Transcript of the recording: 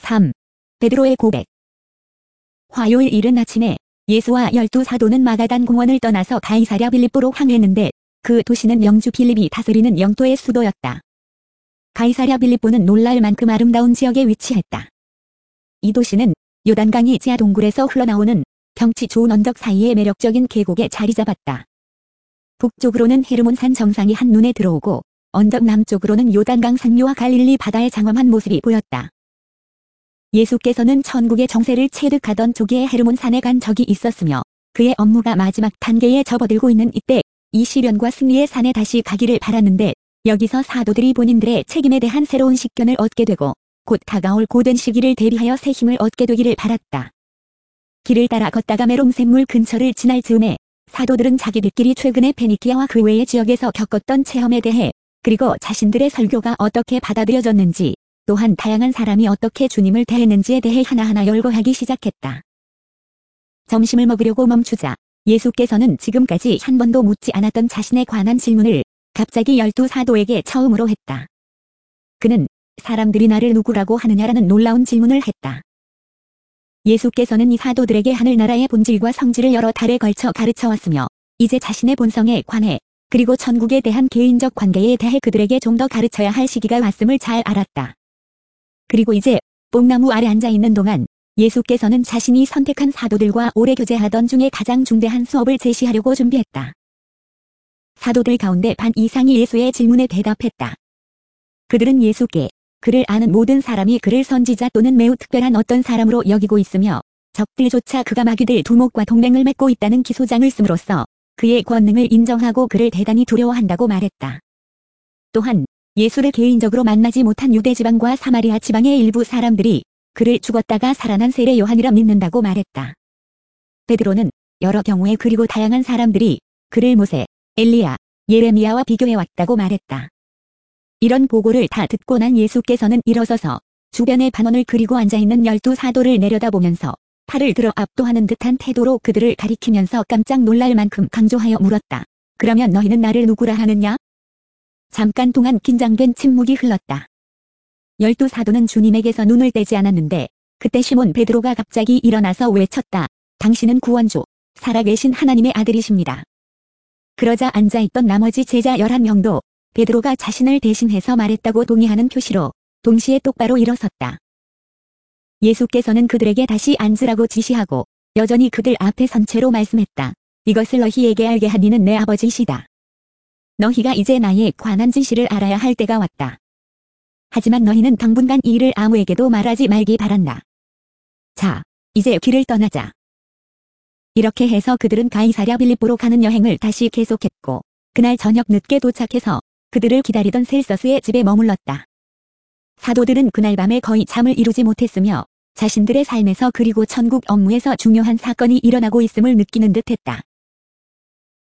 3. 베드로의 고백. 화요일 이른 아침에 예수와 12사도는 마가단 공원을 떠나서 가이사랴 빌립보로 향했는데 그 도시는 영주 빌립이 다스리는 영토의 수도였다. 가이사랴 빌립보는 놀랄 만큼 아름다운 지역에 위치했다. 이 도시는 요단강이 지하 동굴에서 흘러나오는 경치 좋은 언덕 사이에 매력적인 계곡에 자리 잡았다. 북쪽으로는 헤르몬산 정상이 한눈에 들어오고 언덕 남쪽으로는 요단강 상류와 갈릴리 바다의 장엄한 모습이 보였다. 예수께서는 천국의 정세를 체득하던 초기에 헤르몬산에 간 적이 있었으며 그의 업무가 마지막 단계에 접어들고 있는 이때 이 시련과 승리의 산에 다시 가기를 바랐는데 여기서 사도들이 본인들의 책임에 대한 새로운 식견을 얻게 되고 곧 다가올 고된 시기를 대비하여 새 힘을 얻게 되기를 바랐다. 길을 따라 걷다가 메롬 샘물 근처를 지날 즈음에 사도들은 자기들끼리 최근에 페니키아와 그 외의 지역에서 겪었던 체험에 대해 그리고 자신들의 설교가 어떻게 받아들여졌는지 또한 다양한 사람이 어떻게 주님을 대했는지에 대해 하나하나 열거하기 시작했다. 점심을 먹으려고 멈추자 예수께서는 지금까지 한 번도 묻지 않았던 자신에 관한 질문을 갑자기 12사도에게 처음으로 했다. 그는 사람들이 나를 누구라고 하느냐라는 놀라운 질문을 했다. 예수께서는 이 사도들에게 하늘나라의 본질과 성질을 여러 달에 걸쳐 가르쳐왔으며 이제 자신의 본성에 관해 그리고 천국에 대한 개인적 관계에 대해 그들에게 좀 더 가르쳐야 할 시기가 왔음을 잘 알았다. 그리고 이제 뽕나무 아래 앉아있는 동안 예수께서는 자신이 선택한 사도들과 오래 교제하던 중에 가장 중대한 수업을 제시하려고 준비했다. 사도들 가운데 반 이상이 예수의 질문에 대답했다. 그들은 예수께 그를 아는 모든 사람이 그를 선지자 또는 매우 특별한 어떤 사람으로 여기고 있으며 적들조차 그가 마귀들 두목과 동맹을 맺고 있다는 기소장을 씀으로써 그의 권능을 인정하고 그를 대단히 두려워한다고 말했다. 또한 예수를 개인적으로 만나지 못한 유대 지방과 사마리아 지방의 일부 사람들이 그를 죽었다가 살아난 세례 요한이라 믿는다고 말했다. 베드로는 여러 경우에 그리고 다양한 사람들이 그를 모세, 엘리야, 예레미야와 비교해왔다고 말했다. 이런 보고를 다 듣고 난 예수께서는 일어서서 주변의 반원을 그리고 앉아있는 12사도를 내려다보면서 팔을 들어 압도하는 듯한 태도로 그들을 가리키면서 깜짝 놀랄 만큼 강조하여 물었다. 그러면 너희는 나를 누구라 하느냐? 잠깐 동안 긴장된 침묵이 흘렀다. 12사도는 주님에게서 눈을 떼지 않았는데 그때 시몬 베드로가 갑자기 일어나서 외쳤다. 당신은 구원주, 살아계신 하나님의 아들이십니다. 그러자 앉아있던 나머지 제자 11명도 베드로가 자신을 대신해서 말했다고 동의하는 표시로 동시에 똑바로 일어섰다. 예수께서는 그들에게 다시 앉으라고 지시하고 여전히 그들 앞에 선 채로 말씀했다. 이것을 너희에게 알게 한 이는 내 아버지시다. 너희가 이제 나에 관한 진실을 알아야 할 때가 왔다. 하지만 너희는 당분간 이 일을 아무에게도 말하지 말기 바란다. 자, 이제 길을 떠나자. 이렇게 해서 그들은 가이사랴 빌립보로 가는 여행을 다시 계속했고 그날 저녁 늦게 도착해서 그들을 기다리던 셀서스의 집에 머물렀다. 사도들은 그날 밤에 거의 잠을 이루지 못했으며 자신들의 삶에서 그리고 천국 업무에서 중요한 사건이 일어나고 있음을 느끼는 듯했다.